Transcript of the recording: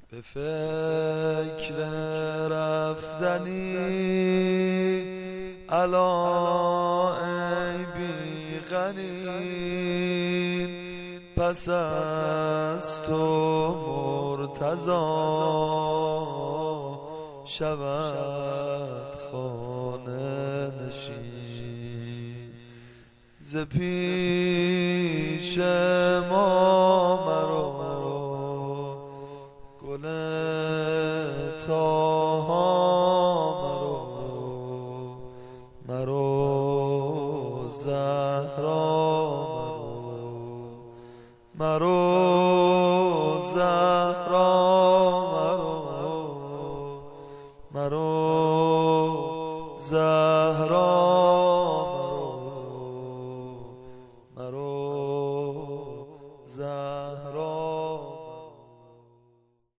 به فکر رفتنی الا ای بی غنی، پس از تو مرتضی شود خانه نشین. ز پیش ما مرو گل تا